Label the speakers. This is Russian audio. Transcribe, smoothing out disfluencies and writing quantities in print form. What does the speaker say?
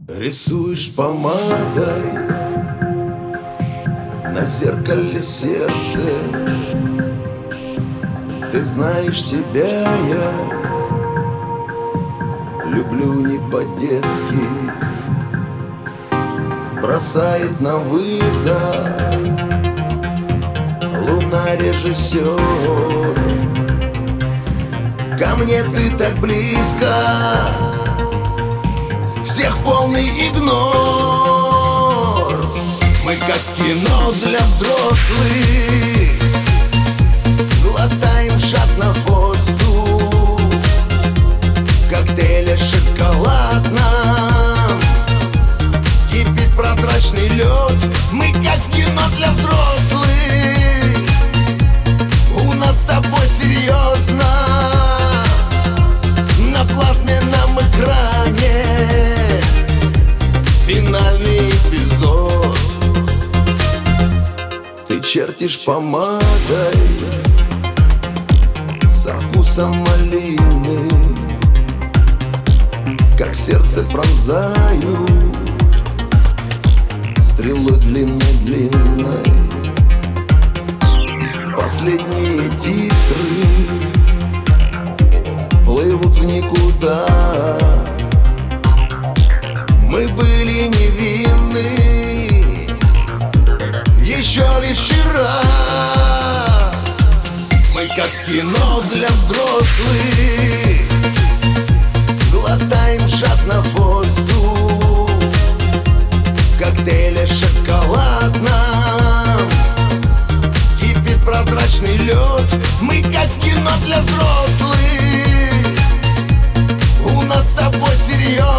Speaker 1: Рисуешь помадой на зеркале сердце. Ты знаешь, тебя я люблю не по-детски. Бросает на вызов луна-режиссер. Ко мне ты так близко, всех полный игнор. Мы как кино для взрослых, глотаем жадно воздух в коктейле шоколадном. Кипит прозрачный лед. Мы как в кино для взрослых. У нас с тобой серьезно на плазменном экране финальный эпизод. Ты чертишь помадой со вкусом малины, как сердце пронзают стрелой длинной-длинной. Последние титры плывут в никуда. Мы были невинны еще лишь вчера. Мы как кино для взрослых, глотаем жадно воздух в коктейле шоколадном. Кипит прозрачный лед. Мы как в кино для взрослых. У нас с тобой серьезно